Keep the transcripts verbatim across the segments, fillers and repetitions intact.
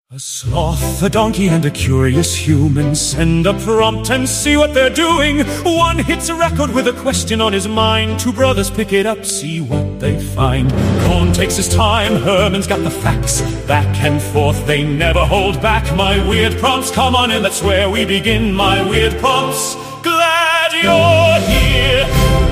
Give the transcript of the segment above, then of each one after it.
A sloth, a donkey, and a curious human send a prompt and see what they're doing. One hits a record with a question on his mind. Two brothers pick it up, see what they find. Cohn takes his time, Herman's got the facts. Back and forth, they never hold back. My weird prompts, come on in, that's where we begin. My weird prompts, glad you're here.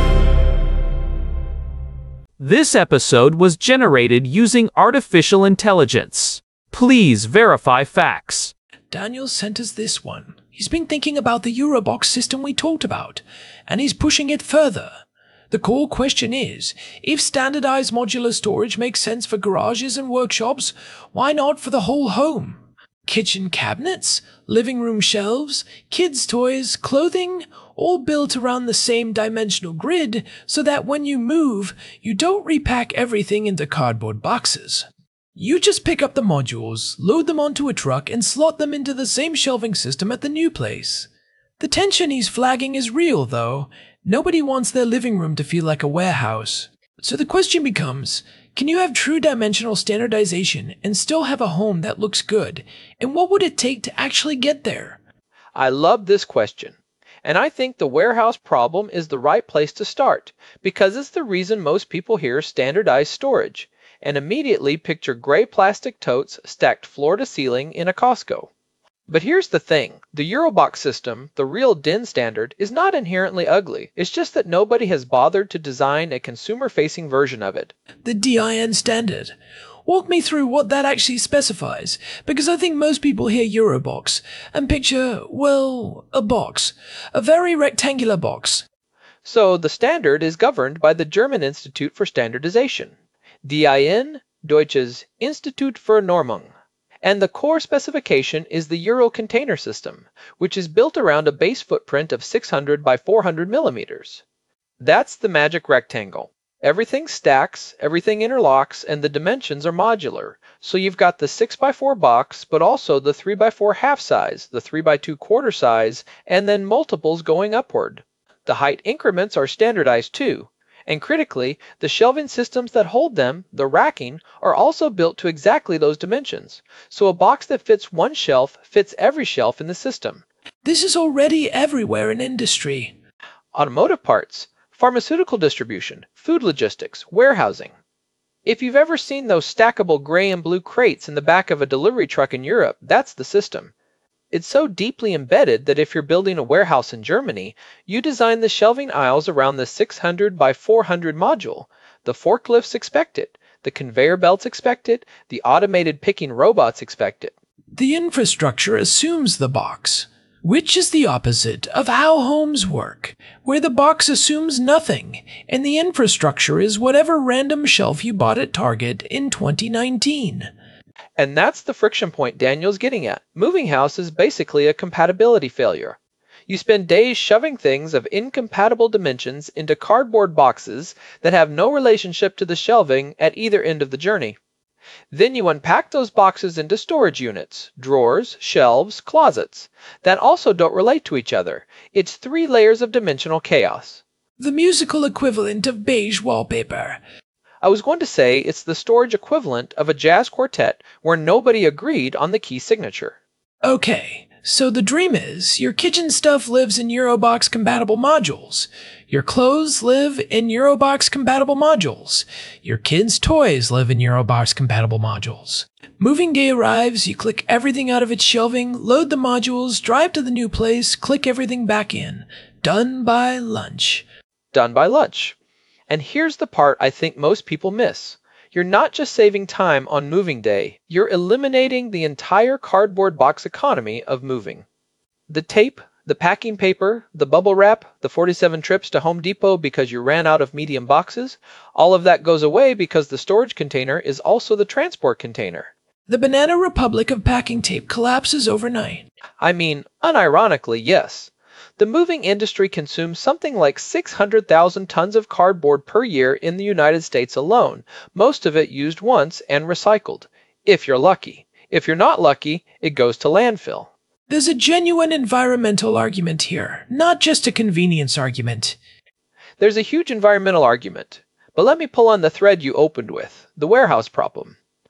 This episode was generated using artificial intelligence. Please verify facts. Daniel sent us this one. He's been thinking about the Eurobox system we talked about, and he's pushing it further. The core question is, if standardized modular storage makes sense for garages and workshops, why not for the whole home? Kitchen cabinets, living room shelves, kids' toys, clothing, all built around the same dimensional grid so that when you move, you don't repack everything into cardboard boxes. You just pick up the modules, load them onto a truck, and slot them into the same shelving system at the new place. The tension he's flagging is real, though. Nobody wants their living room to feel like a warehouse. So the question becomes, can you have true dimensional standardization and still have a home that looks good? And what would it take to actually get there? I love this question. And I think the warehouse problem is the right place to start, because it's the reason most people hear standardized storage, and immediately picture gray plastic totes stacked floor to ceiling in a Costco. But here's the thing, the Eurobox system, the real D I N standard, is not inherently ugly. It's just that nobody has bothered to design a consumer-facing version of it. The D I N standard. Walk me through what that actually specifies, because I think most people hear Eurobox and picture, well, a box. A very rectangular box. So the standard is governed by the German Institute for Standardization. D I N, Deutsches Institut für Normung. And the core specification is the Euro container system, which is built around a base footprint of six hundred by four hundred millimeters. That's the magic rectangle. Everything stacks, everything interlocks, and the dimensions are modular. So you've got the six by four box, but also the three by four half size, the three by two quarter size, and then multiples going upward. The height increments are standardized too. And critically, the shelving systems that hold them, the racking, are also built to exactly those dimensions. So a box that fits one shelf fits every shelf in the system. This is already everywhere in industry. Automotive parts, pharmaceutical distribution, food logistics, warehousing. If you've ever seen those stackable gray and blue crates in the back of a delivery truck in Europe, that's the system. It's so deeply embedded that if you're building a warehouse in Germany, you design the shelving aisles around the six hundred by four hundred module. The forklifts expect it, the conveyor belts expect it, the automated picking robots expect it. The infrastructure assumes the box, which is the opposite of how homes work, where the box assumes nothing, and the infrastructure is whatever random shelf you bought at Target in twenty nineteen. And that's the friction point Daniel's getting at. Moving house is basically a compatibility failure. You spend days shoving things of incompatible dimensions into cardboard boxes that have no relationship to the shelving at either end of the journey. Then you unpack those boxes into storage units, drawers, shelves, closets, that also don't relate to each other. It's three layers of dimensional chaos. The musical equivalent of beige wallpaper. I was going to say it's the storage equivalent of a jazz quartet where nobody agreed on the key signature. Okay, so the dream is your kitchen stuff lives in Eurobox compatible modules. Your clothes live in Eurobox compatible modules. Your kids' toys live in Eurobox compatible modules. Moving day arrives, you click everything out of its shelving, load the modules, drive to the new place, click everything back in. Done by lunch. Done by lunch. And here's the part I think most people miss. You're not just saving time on moving day, you're eliminating the entire cardboard box economy of moving. The tape, the packing paper, the bubble wrap, the forty-seven trips to Home Depot because you ran out of medium boxes, all of that goes away because the storage container is also the transport container. The Banana Republic of packing tape collapses overnight. I mean, unironically, yes. The moving industry consumes something like six hundred thousand tons of cardboard per year in the United States alone, most of it used once and recycled, if you're lucky. If you're not lucky, it goes to landfill. There's a genuine environmental argument here, not just a convenience argument. There's a huge environmental argument, but let me pull on the thread you opened with, the warehouse problem.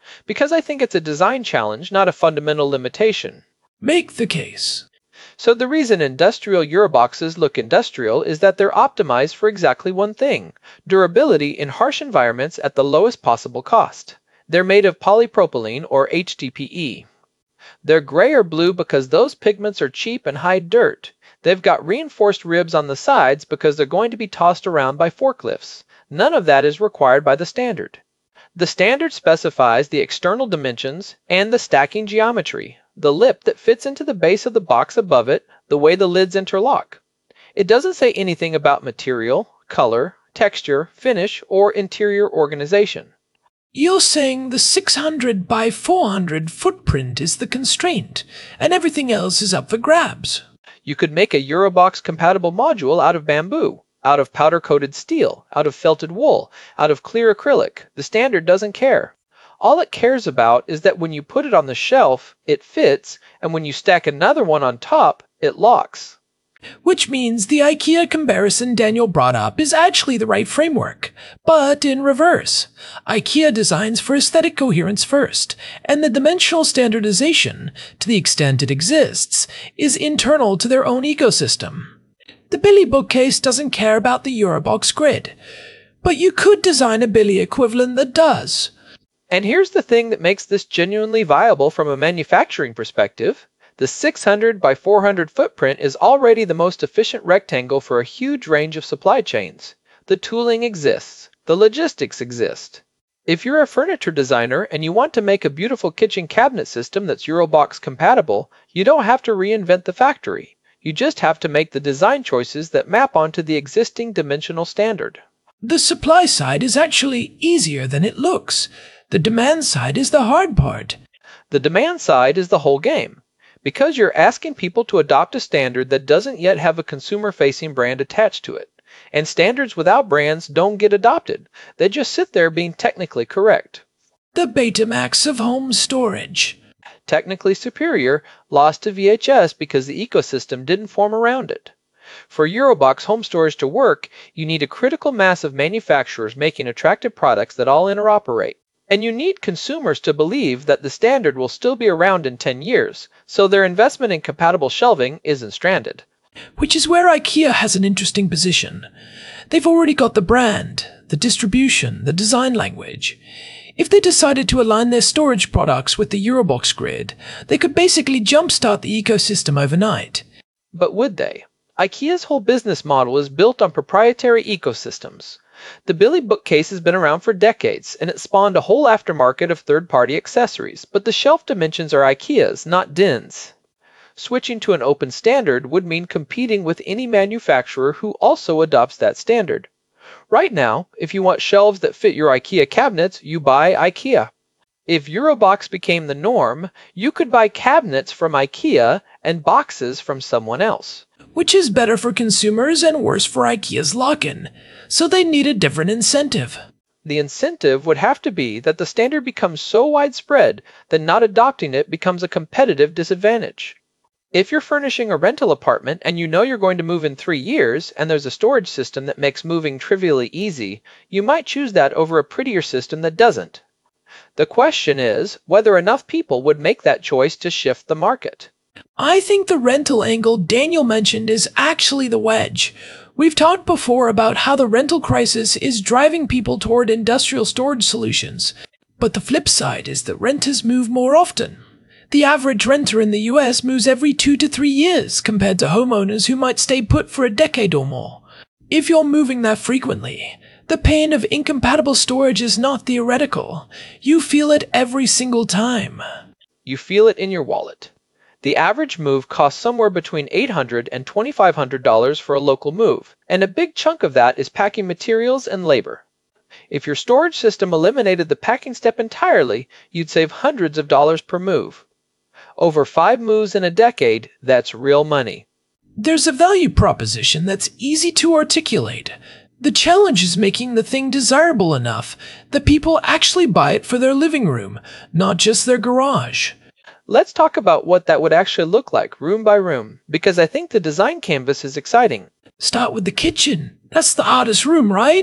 because I think it's a design challenge, not a fundamental limitation. Make the case. So the reason industrial Euroboxes look industrial is that they're optimized for exactly one thing: durability in harsh environments at the lowest possible cost. They're made of polypropylene, or H D P E. They're gray or blue because those pigments are cheap and hide dirt. They've got reinforced ribs on the sides because they're going to be tossed around by forklifts. None of that is required by the standard. The standard specifies the external dimensions and the stacking geometry, the lip that fits into the base of the box above it, the way the lids interlock. It doesn't say anything about material, color, texture, finish, or interior organization. You're saying the six hundred by four hundred footprint is the constraint, and everything else is up for grabs. You could make a Eurobox-compatible module out of bamboo, out of powder-coated steel, out of felted wool, out of clear acrylic. The standard doesn't care. All it cares about is that when you put it on the shelf, it fits, and when you stack another one on top, it locks. Which means the IKEA comparison Daniel brought up is actually the right framework, but in reverse. IKEA designs for aesthetic coherence first, and the dimensional standardization, to the extent it exists, is internal to their own ecosystem. The Billy bookcase doesn't care about the Eurobox grid, but you could design a Billy equivalent that does. And here's the thing that makes this genuinely viable from a manufacturing perspective. The six hundred by four hundred footprint is already the most efficient rectangle for a huge range of supply chains. The tooling exists. The logistics exist. If you're a furniture designer and you want to make a beautiful kitchen cabinet system that's Eurobox compatible, you don't have to reinvent the factory. You just have to make the design choices that map onto the existing dimensional standard. The supply side is actually easier than it looks. The demand side is the hard part. The demand side is the whole game. Because you're asking people to adopt a standard that doesn't yet have a consumer-facing brand attached to it. And standards without brands don't get adopted. They just sit there being technically correct. The Betamax of home storage. Technically superior, lost to V H S because the ecosystem didn't form around it. For Eurobox home storage to work, you need a critical mass of manufacturers making attractive products that all interoperate. And you need consumers to believe that the standard will still be around in ten years, so their investment in compatible shelving isn't stranded. Which is where IKEA has an interesting position. They've already got the brand, the distribution, the design language. If they decided to align their storage products with the Eurobox grid, they could basically jumpstart the ecosystem overnight. But would they? IKEA's whole business model is built on proprietary ecosystems. The Billy bookcase has been around for decades, and it spawned a whole aftermarket of third-party accessories, but the shelf dimensions are IKEA's, not D I N's. Switching to an open standard would mean competing with any manufacturer who also adopts that standard. Right now, if you want shelves that fit your IKEA cabinets, you buy IKEA. If Eurobox became the norm, you could buy cabinets from IKEA and boxes from someone else. Which is better for consumers and worse for IKEA's lock-in, so they need a different incentive. The incentive would have to be that the standard becomes so widespread that not adopting it becomes a competitive disadvantage. If you're furnishing a rental apartment and you know you're going to move in three years and there's a storage system that makes moving trivially easy, you might choose that over a prettier system that doesn't. The question is whether enough people would make that choice to shift the market. I think the rental angle Daniel mentioned is actually the wedge. We've talked before about how the rental crisis is driving people toward industrial storage solutions, but the flip side is that renters move more often. The average renter in the U S moves every two to three years compared to homeowners who might stay put for a decade or more. If you're moving that frequently, the pain of incompatible storage is not theoretical. You feel it every single time. You feel it in your wallet. The average move costs somewhere between eight hundred dollars and twenty-five hundred dollars for a local move, and a big chunk of that is packing materials and labor. If your storage system eliminated the packing step entirely, you'd save hundreds of dollars per move. Over five moves in a decade, that's real money. There's a value proposition that's easy to articulate. The challenge is making the thing desirable enough that people actually buy it for their living room, not just their garage. Let's talk about what that would actually look like, room by room, because I think the design canvas is exciting. Start with the kitchen. That's the hardest room, right?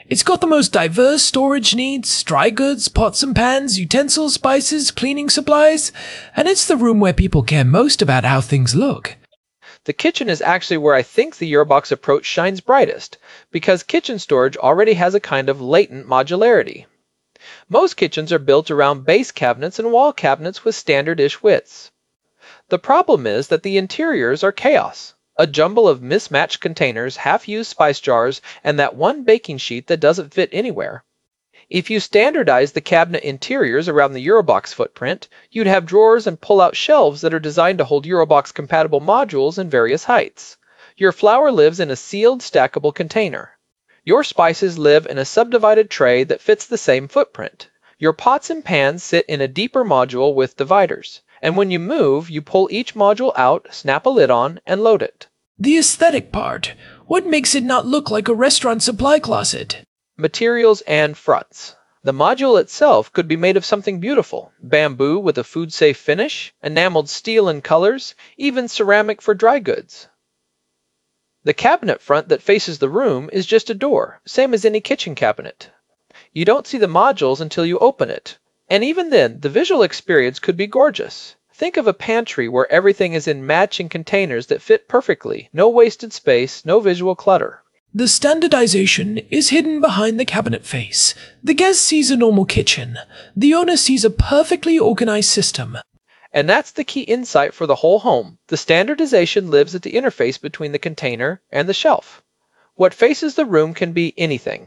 It's got the most diverse storage needs, dry goods, pots and pans, utensils, spices, cleaning supplies, and it's the room where people care most about how things look. The kitchen is actually where I think the Eurobox approach shines brightest, because kitchen storage already has a kind of latent modularity. Most kitchens are built around base cabinets and wall cabinets with standard-ish widths. The problem is that the interiors are chaos. A jumble of mismatched containers, half-used spice jars, and that one baking sheet that doesn't fit anywhere. If you standardize the cabinet interiors around the Eurobox footprint, you'd have drawers and pull-out shelves that are designed to hold Eurobox-compatible modules in various heights. Your flour lives in a sealed, stackable container. Your spices live in a subdivided tray that fits the same footprint. Your pots and pans sit in a deeper module with dividers. And when you move, you pull each module out, snap a lid on, and load it. The aesthetic part. What makes it not look like a restaurant supply closet? Materials and fronts. The module itself could be made of something beautiful. Bamboo with a food-safe finish, enameled steel in colors, even ceramic for dry goods. The cabinet front that faces the room is just a door, same as any kitchen cabinet. You don't see the modules until you open it. And even then, the visual experience could be gorgeous. Think of a pantry where everything is in matching containers that fit perfectly, no wasted space, no visual clutter. The standardization is hidden behind the cabinet face. The guest sees a normal kitchen. The owner sees a perfectly organized system. And that's the key insight for the whole home. The standardization lives at the interface between the container and the shelf. What faces the room can be anything.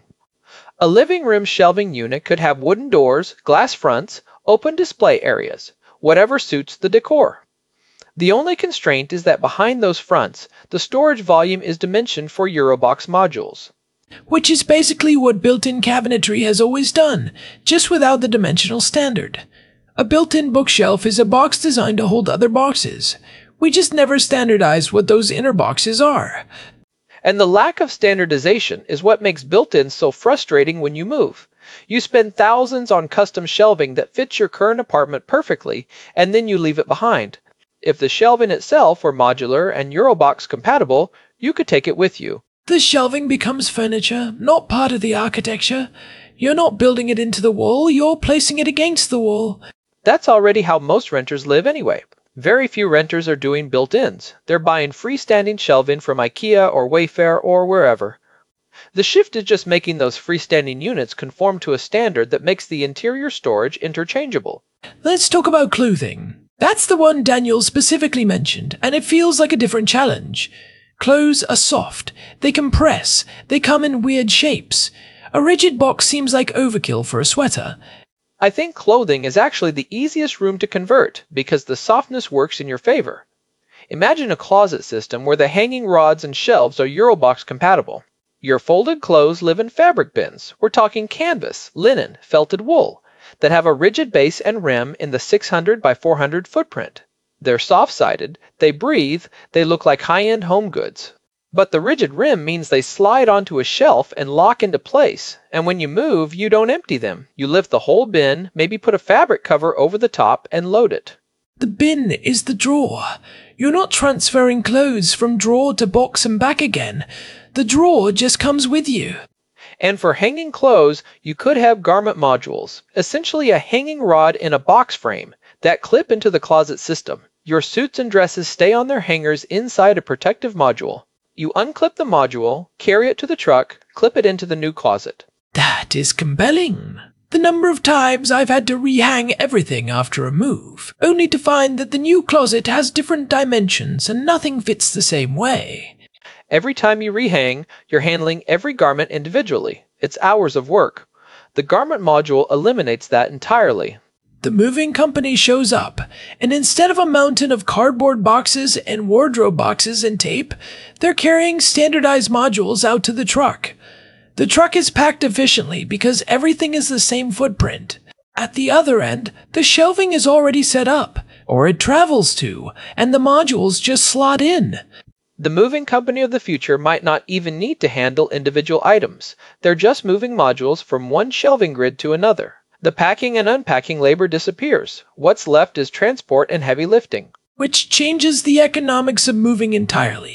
A living room shelving unit could have wooden doors, glass fronts, open display areas, whatever suits the decor. The only constraint is that behind those fronts, the storage volume is dimensioned for Eurobox modules. Which is basically what built-in cabinetry has always done, just without the dimensional standard. A built-in bookshelf is a box designed to hold other boxes. We just never standardized what those inner boxes are. And the lack of standardization is what makes built-ins so frustrating when you move. You spend thousands on custom shelving that fits your current apartment perfectly, and then you leave it behind. If the shelving itself were modular and Eurobox compatible, you could take it with you. The shelving becomes furniture, not part of the architecture. You're not building it into the wall, you're placing it against the wall. That's already how most renters live anyway. Very few renters are doing built-ins. They're buying freestanding shelving from IKEA or Wayfair or wherever. The shift is just making those freestanding units conform to a standard that makes the interior storage interchangeable. Let's talk about clothing. That's the one Daniel specifically mentioned, and it feels like a different challenge. Clothes are soft, they compress, they come in weird shapes. A rigid box seems like overkill for a sweater. I think clothing is actually the easiest room to convert because the softness works in your favor. Imagine a closet system where the hanging rods and shelves are Eurobox compatible. Your folded clothes live in fabric bins. We're talking canvas, linen, felted wool, that have a rigid base and rim in the six hundred by four hundred footprint. They're soft-sided, they breathe, they look like high-end home goods. But the rigid rim means they slide onto a shelf and lock into place, and when you move, you don't empty them. You lift the whole bin, maybe put a fabric cover over the top, and load it. The bin is the drawer. You're not transferring clothes from drawer to box and back again. The drawer just comes with you. And for hanging clothes, you could have garment modules, essentially a hanging rod in a box frame that clip into the closet system. Your suits and dresses stay on their hangers inside a protective module. You unclip the module, carry it to the truck, clip it into the new closet. That is compelling. The number of times I've had to rehang everything after a move, only to find that the new closet has different dimensions and nothing fits the same way. Every time you rehang, you're handling every garment individually. It's hours of work. The garment module eliminates that entirely. The moving company shows up, and instead of a mountain of cardboard boxes and wardrobe boxes and tape, they're carrying standardized modules out to the truck. The truck is packed efficiently because everything is the same footprint. At the other end, the shelving is already set up, or it travels to, and the modules just slot in. The moving company of the future might not even need to handle individual items. They're just moving modules from one shelving grid to another. The packing and unpacking labor disappears. What's left is transport and heavy lifting. Which changes the economics of moving entirely.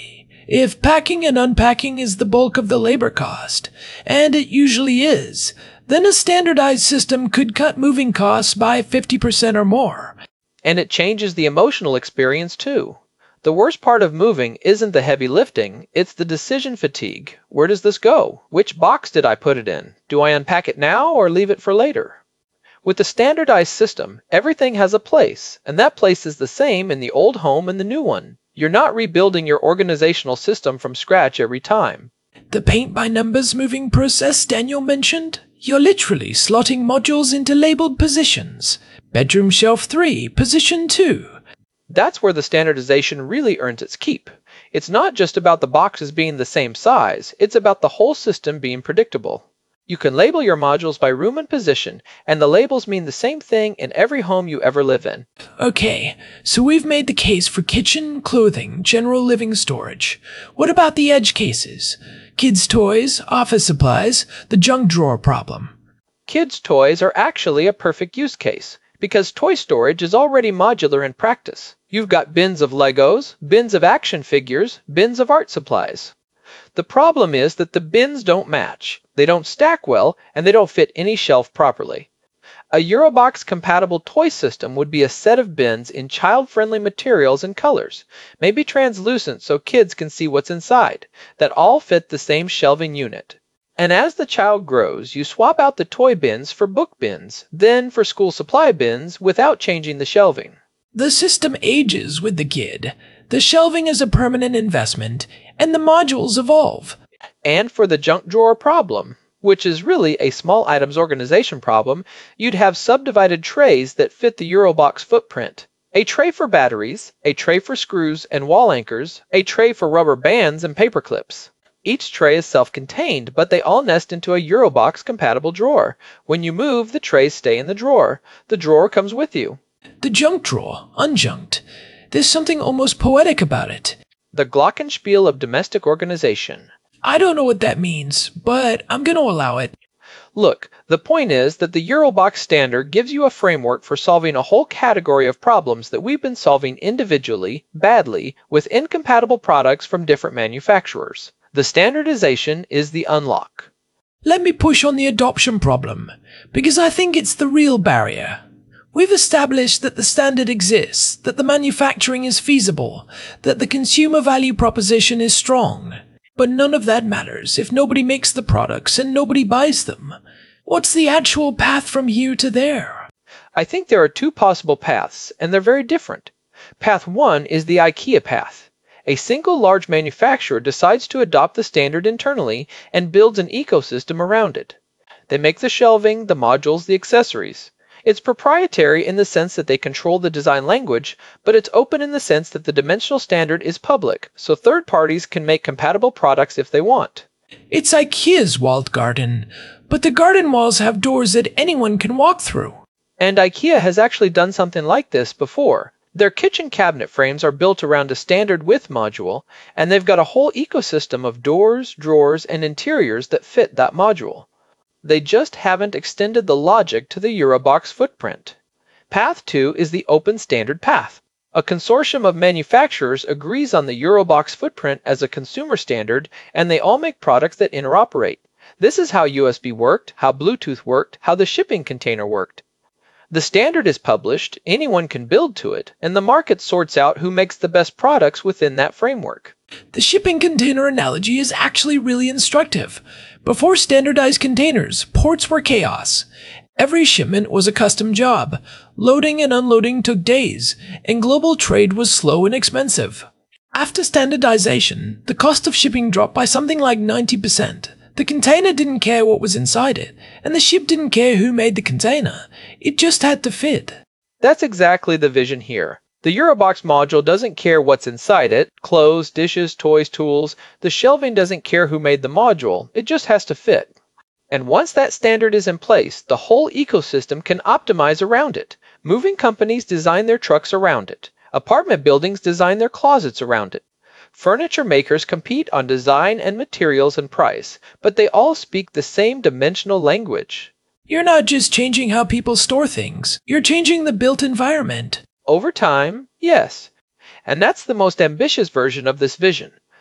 If packing and unpacking is the bulk of the labor cost, and it usually is, then a standardized system could cut moving costs by fifty percent or more. And it changes the emotional experience too. The worst part of moving isn't the heavy lifting, it's the decision fatigue. Where does this go? Which box did I put it in? Do I unpack it now or leave it for later? With the standardized system, everything has a place, and that place is the same in the old home and the new one. You're not rebuilding your organizational system from scratch every time. The paint-by-numbers moving process Daniel mentioned? You're literally slotting modules into labeled positions. Bedroom shelf three, position two. That's where the standardization really earns its keep. It's not just about the boxes being the same size, it's about the whole system being predictable. You can label your modules by room and position, and the labels mean the same thing in every home you ever live in. Okay, so we've made the case for kitchen, clothing, general living storage. What about the edge cases? Kids' toys, office supplies, the junk drawer problem. Kids' toys are actually a perfect use case, because toy storage is already modular in practice. You've got bins of Legos, bins of action figures, bins of art supplies. The problem is that the bins don't match, they don't stack well, and they don't fit any shelf properly. A Eurobox-compatible toy system would be a set of bins in child-friendly materials and colors, maybe translucent so kids can see what's inside, that all fit the same shelving unit. And as the child grows, you swap out the toy bins for book bins, then for school supply bins without changing the shelving. The system ages with the kid. The shelving is a permanent investment, and the modules evolve. And for the junk drawer problem, which is really a small items organization problem, you'd have subdivided trays that fit the Eurobox footprint. A tray for batteries, a tray for screws and wall anchors, a tray for rubber bands and paper clips. Each tray is self-contained, but they all nest into a Eurobox-compatible drawer. When you move, the trays stay in the drawer. The drawer comes with you. The junk drawer, unjunked. There's something almost poetic about it. The glockenspiel of domestic organization. I don't know what that means, but I'm going to allow it. Look, the point is that the Eurobox standard gives you a framework for solving a whole category of problems that we've been solving individually, badly, with incompatible products from different manufacturers. The standardization is the unlock. Let me push on the adoption problem, because I think it's the real barrier. We've established that the standard exists, that the manufacturing is feasible, that the consumer value proposition is strong. But none of that matters if nobody makes the products and nobody buys them. What's the actual path from here to there? I think there are two possible paths, and they're very different. Path one is the IKEA path. A single large manufacturer decides to adopt the standard internally and builds an ecosystem around it. They make the shelving, the modules, the accessories. It's proprietary in the sense that they control the design language, but it's open in the sense that the dimensional standard is public, so third parties can make compatible products if they want. It's IKEA's walled garden, but the garden walls have doors that anyone can walk through. And IKEA has actually done something like this before. Their kitchen cabinet frames are built around a standard width module, and they've got a whole ecosystem of doors, drawers, and interiors that fit that module. They just haven't extended the logic to the Eurobox footprint. Path two is the open standard path. A consortium of manufacturers agrees on the Eurobox footprint as a consumer standard, and they all make products that interoperate. This is how U S B worked, how Bluetooth worked, how the shipping container worked. The standard is published, anyone can build to it, and the market sorts out who makes the best products within that framework. The shipping container analogy is actually really instructive. Before standardized containers, ports were chaos. Every shipment was a custom job. Loading and unloading took days, and global trade was slow and expensive. After standardization, the cost of shipping dropped by something like ninety percent. The container didn't care what was inside it, and the ship didn't care who made the container. It just had to fit. That's exactly the vision here. The Eurobox module doesn't care what's inside it, clothes, dishes, toys, tools. The shelving doesn't care who made the module, it just has to fit. And once that standard is in place, the whole ecosystem can optimize around it. Moving companies design their trucks around it. Apartment buildings design their closets around it. Furniture makers compete on design and materials and price, but they all speak the same dimensional language. You're not just changing how people store things, you're changing the built environment. Over time, yes. And that's the most ambitious version of this vision.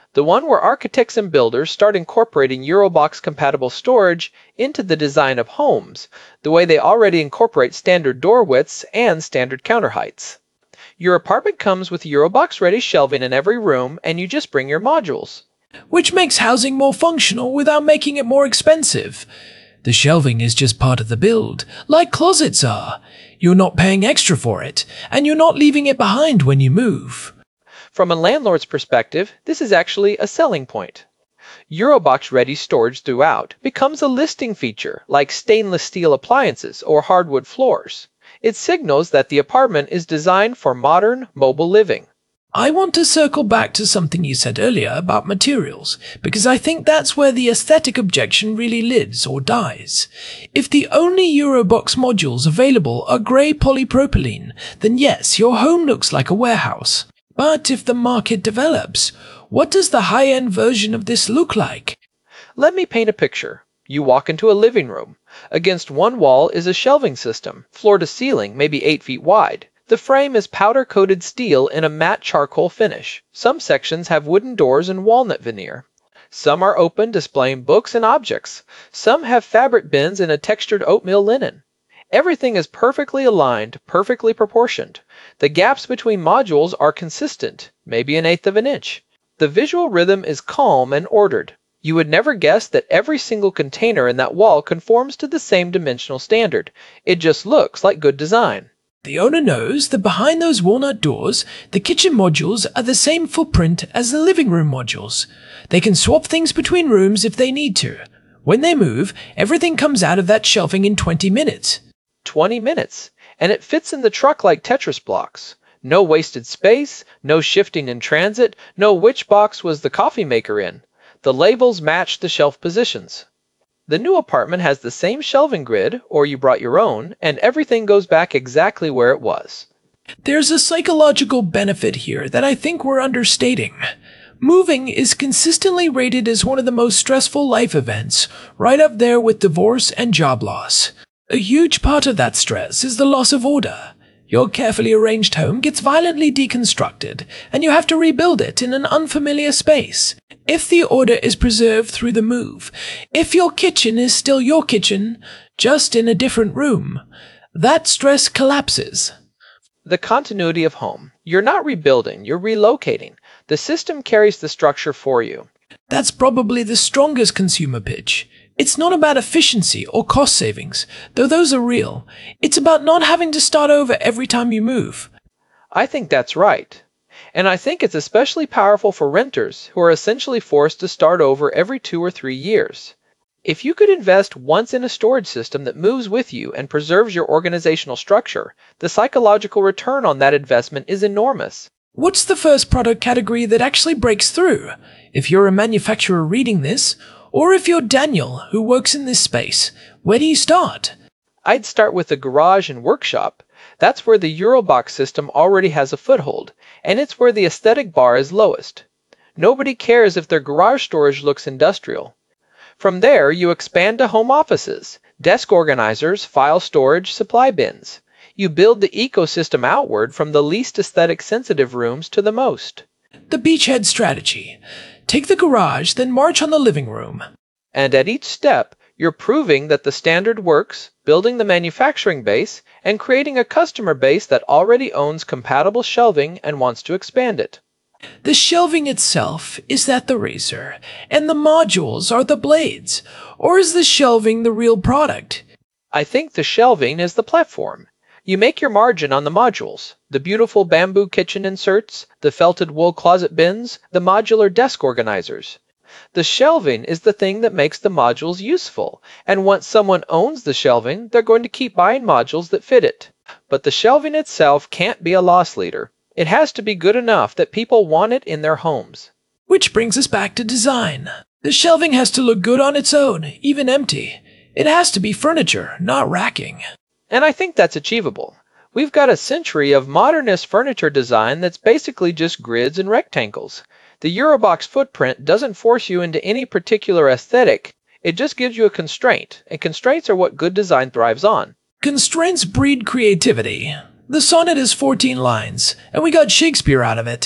The one where architects and builders start incorporating Eurobox-compatible storage into the design of homes, the way they already incorporate standard door widths and standard counter heights. Your apartment comes with Eurobox-ready shelving in every room, and you just bring your modules. Which makes housing more functional without making it more expensive. The shelving is just part of the build, like closets are. You're not paying extra for it, and you're not leaving it behind when you move. From a landlord's perspective, this is actually a selling point. Eurobox-ready storage throughout becomes a listing feature, like stainless steel appliances or hardwood floors. It signals that the apartment is designed for modern, mobile living. I want to circle back to something you said earlier about materials, because I think that's where the aesthetic objection really lives or dies. If the only Eurobox modules available are grey polypropylene, then yes, your home looks like a warehouse. But if the market develops, what does the high-end version of this look like? Let me paint a picture. You walk into a living room. Against one wall is a shelving system, floor to ceiling, maybe eight feet wide. The frame is powder-coated steel in a matte charcoal finish. Some sections have wooden doors and walnut veneer. Some are open, displaying books and objects. Some have fabric bins in a textured oatmeal linen. Everything is perfectly aligned, perfectly proportioned. The gaps between modules are consistent, maybe an eighth of an inch. The visual rhythm is calm and ordered. You would never guess that every single container in that wall conforms to the same dimensional standard. It just looks like good design. The owner knows that behind those walnut doors, the kitchen modules are the same footprint as the living room modules. They can swap things between rooms if they need to. When they move, everything comes out of that shelving in twenty minutes. twenty minutes, and it fits in the truck like Tetris blocks. No wasted space, no shifting in transit, no which box was the coffee maker in. The labels match the shelf positions. The new apartment has the same shelving grid, or you brought your own, and everything goes back exactly where it was. There's a psychological benefit here that I think we're understating. Moving is consistently rated as one of the most stressful life events, right up there with divorce and job loss. A huge part of that stress is the loss of order. Your carefully arranged home gets violently deconstructed, and you have to rebuild it in an unfamiliar space. If the order is preserved through the move, if your kitchen is still your kitchen, just in a different room, that stress collapses. The continuity of home. You're not rebuilding, you're relocating. The system carries the structure for you. That's probably the strongest consumer pitch. It's not about efficiency or cost savings, though those are real. It's about not having to start over every time you move. I think that's right. And I think it's especially powerful for renters who are essentially forced to start over every two or three years. If you could invest once in a storage system that moves with you and preserves your organizational structure, the psychological return on that investment is enormous. What's the first product category that actually breaks through? If you're a manufacturer reading this, or if you're Daniel, who works in this space, where do you start? I'd start with the garage and workshop. That's where the Eurobox system already has a foothold, and it's where the aesthetic bar is lowest. Nobody cares if their garage storage looks industrial. From there, you expand to home offices, desk organizers, file storage, supply bins. You build the ecosystem outward from the least aesthetic sensitive rooms to the most. The beachhead strategy. Take the garage, then march on the living room. And at each step, you're proving that the standard works, building the manufacturing base, and creating a customer base that already owns compatible shelving and wants to expand it. The shelving itself, is that the razor, and the modules are the blades, or is the shelving the real product? I think the shelving is the platform. You make your margin on the modules, the beautiful bamboo kitchen inserts, the felted wool closet bins, the modular desk organizers. The shelving is the thing that makes the modules useful, and once someone owns the shelving, they're going to keep buying modules that fit it. But the shelving itself can't be a loss leader. It has to be good enough that people want it in their homes. Which brings us back to design. The shelving has to look good on its own, even empty. It has to be furniture, not racking. And I think that's achievable. We've got a century of modernist furniture design that's basically just grids and rectangles. The Eurobox footprint doesn't force you into any particular aesthetic. It just gives you a constraint, and constraints are what good design thrives on. Constraints breed creativity. The sonnet is fourteen lines, and we got Shakespeare out of it.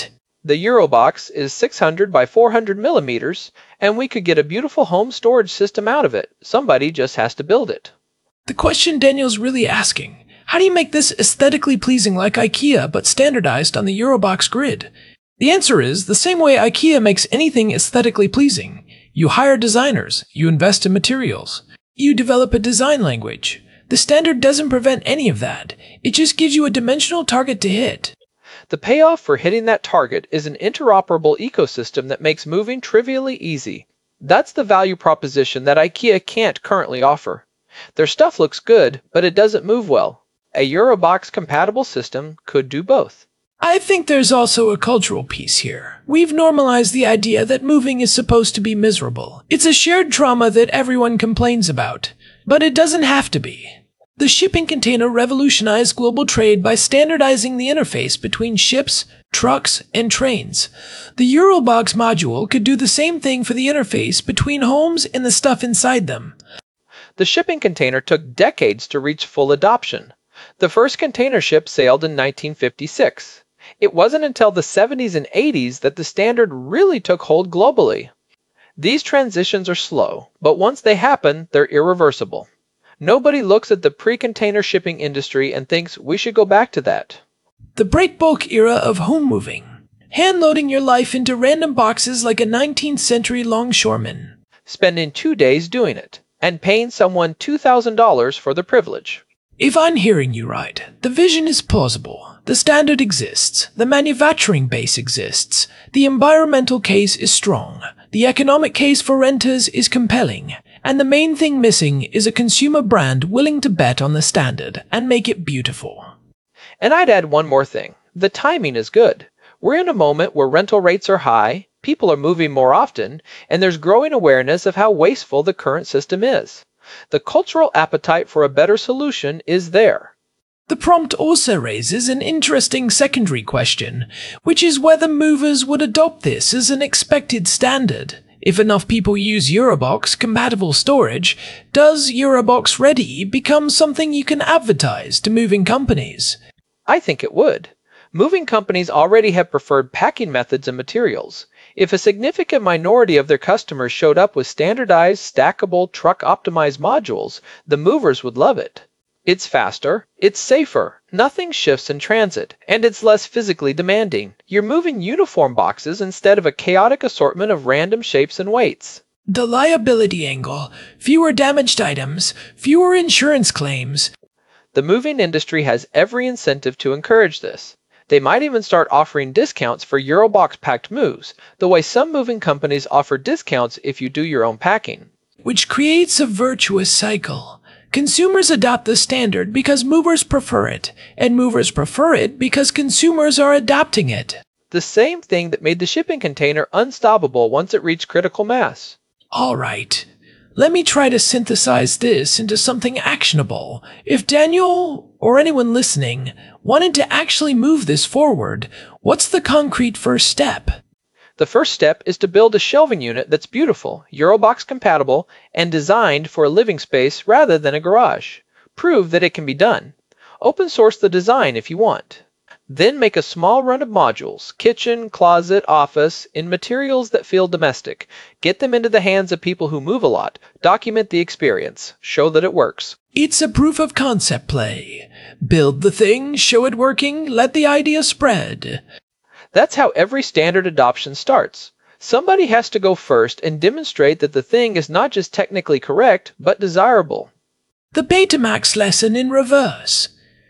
The Eurobox is six hundred by four hundred millimeters, and we could get a beautiful home storage system out of it. Somebody just has to build it. The question Daniel's really asking, how do you make this aesthetically pleasing like IKEA but standardized on the Eurobox grid? The answer is the same way IKEA makes anything aesthetically pleasing. You hire designers, you invest in materials, you develop a design language. The standard doesn't prevent any of that. It just gives you a dimensional target to hit. The payoff for hitting that target is an interoperable ecosystem that makes moving trivially easy. That's the value proposition that IKEA can't currently offer. Their stuff looks good, but it doesn't move well. A Eurobox-compatible system could do both. I think there's also a cultural piece here. We've normalized the idea that moving is supposed to be miserable. It's a shared trauma that everyone complains about. But it doesn't have to be. The shipping container revolutionized global trade by standardizing the interface between ships, trucks, and trains. The Eurobox module could do the same thing for the interface between homes and the stuff inside them. The shipping container took decades to reach full adoption. The first container ship sailed in nineteen fifty-six. It wasn't until the seventies and eighties that the standard really took hold globally. These transitions are slow, but once they happen, they're irreversible. Nobody looks at the pre-container shipping industry and thinks we should go back to that. The breakbulk era of home moving. Hand-loading your life into random boxes like a nineteenth century longshoreman. Spending two days doing it, and paying someone two thousand dollars for the privilege. If I'm hearing you right, the vision is plausible. The standard exists. The manufacturing base exists. The environmental case is strong. The economic case for renters is compelling. And the main thing missing is a consumer brand willing to bet on the standard and make it beautiful. And I'd add one more thing. The timing is good. We're in a moment where rental rates are high, people are moving more often, and there's growing awareness of how wasteful the current system is. The cultural appetite for a better solution is there. The prompt also raises an interesting secondary question, which is whether movers would adopt this as an expected standard. If enough people use Eurobox-compatible storage, does Eurobox Ready become something you can advertise to moving companies? I think it would. Moving companies already have preferred packing methods and materials. If a significant minority of their customers showed up with standardized, stackable, truck-optimized modules, the movers would love it. It's faster, it's safer, nothing shifts in transit, and it's less physically demanding. You're moving uniform boxes instead of a chaotic assortment of random shapes and weights. The liability angle, fewer damaged items, fewer insurance claims. The moving industry has every incentive to encourage this. They might even start offering discounts for Eurobox-packed moves, the way some moving companies offer discounts if you do your own packing. Which creates a virtuous cycle. Consumers adopt the standard because movers prefer it, and movers prefer it because consumers are adopting it. The same thing that made the shipping container unstoppable once it reached critical mass. All right, let me try to synthesize this into something actionable. If Daniel, or anyone listening, wanted to actually move this forward, what's the concrete first step? The first step is to build a shelving unit that's beautiful, Eurobox compatible, and designed for a living space rather than a garage. Prove that it can be done. Open source the design if you want. Then make a small run of modules, kitchen, closet, office, in materials that feel domestic. Get them into the hands of people who move a lot. Document the experience. Show that it works. It's a proof of concept play. Build the thing, show it working, let the idea spread. That's how every standard adoption starts. Somebody has to go first and demonstrate that the thing is not just technically correct, but desirable. The Betamax lesson in reverse.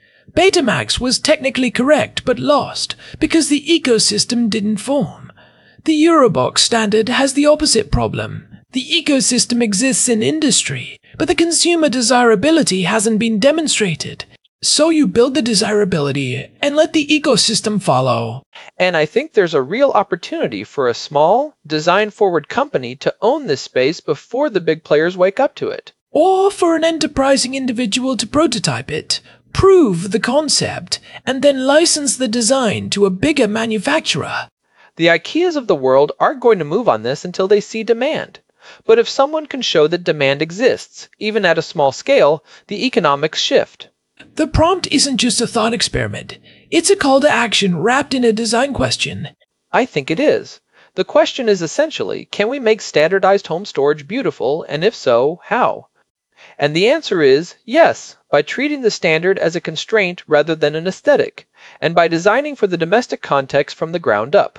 Betamax was technically correct but lost because the ecosystem didn't form. The Eurobox standard has the opposite problem. The ecosystem exists in industry, but the consumer desirability hasn't been demonstrated. So you build the desirability and let the ecosystem follow. And I think there's a real opportunity for a small, design-forward company to own this space before the big players wake up to it. Or for an enterprising individual to prototype it, prove the concept, and then license the design to a bigger manufacturer. The IKEAs of the world aren't going to move on this until they see demand. But if someone can show that demand exists, even at a small scale, the economics shift. The prompt isn't just a thought experiment. It's a call to action wrapped in a design question. I think it is. The question is essentially, can we make standardized home storage beautiful, and if so, how? And the answer is yes, by treating the standard as a constraint rather than an aesthetic, and by designing for the domestic context from the ground up.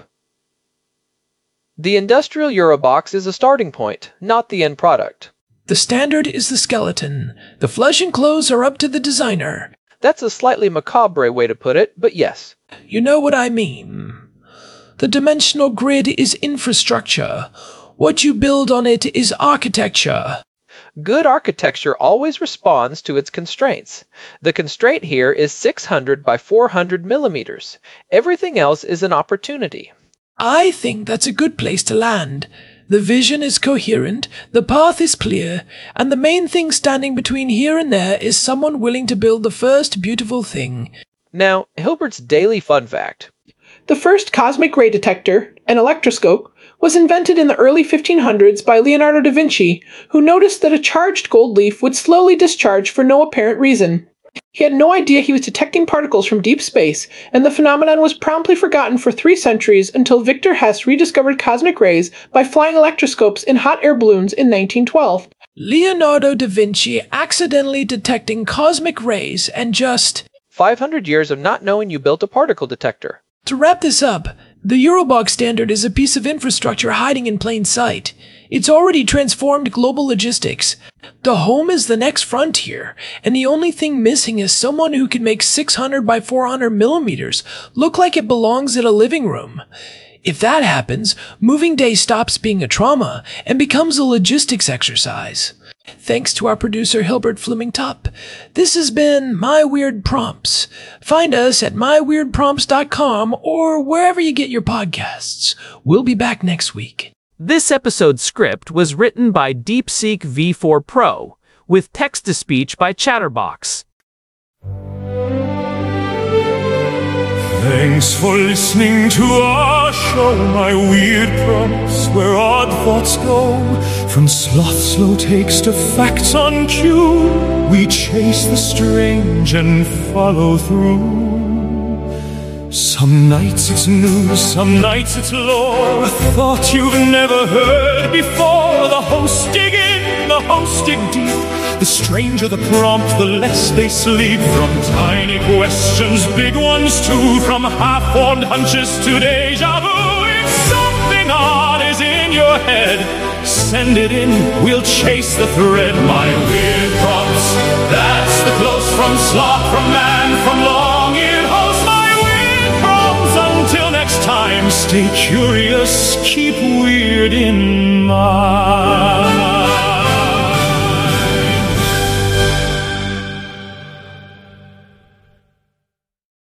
The industrial Eurobox is a starting point, not the end product. The standard is the skeleton. The flesh and clothes are up to the designer. That's a slightly macabre way to put it, but yes. You know what I mean. The dimensional grid is infrastructure. What you build on it is architecture. Good architecture always responds to its constraints. The constraint here is six hundred by four hundred millimeters. Everything else is an opportunity. I think that's a good place to land. The vision is coherent, the path is clear, and the main thing standing between here and there is someone willing to build the first beautiful thing. Now, Hilbert's daily fun fact. The first cosmic ray detector, an electroscope, was invented in the early fifteen hundreds by Leonardo da Vinci, who noticed that a charged gold leaf would slowly discharge for no apparent reason. He had no idea he was detecting particles from deep space, and the phenomenon was promptly forgotten for three centuries until Victor Hess rediscovered cosmic rays by flying electroscopes in hot air balloons in nineteen twelve. Leonardo da Vinci accidentally detecting cosmic rays and just... five hundred years of not knowing you built a particle detector. To wrap this up, the Eurobox standard is a piece of infrastructure hiding in plain sight. It's already transformed global logistics. The home is the next frontier, and the only thing missing is someone who can make six hundred by four hundred millimeters look like it belongs in a living room. If that happens, moving day stops being a trauma and becomes a logistics exercise. Thanks to our producer Hilbert Fleming-Tupp. This has been My Weird Prompts. Find us at my weird prompts dot com or wherever you get your podcasts. We'll be back next week. This episode's script was written by DeepSeek V four Pro, with text-to-speech by Chatterbox. Thanks for listening to our show, My Weird Prompts, where odd thoughts go. From sloth slow takes to facts on cue, we chase the strange and follow through. Some nights it's news, some nights it's lore, a thought you've never heard before. The hosts dig in, the hosts dig deep. The stranger the prompt, the less they sleep. From tiny questions, big ones too. From half-formed hunches to deja vu. If something odd is in your head, send it in, we'll chase the thread. My Weird Prompts, that's the close from sloth, from man, from long-eared host. My Weird Prompts, until next time, stay curious, keep weird in mind.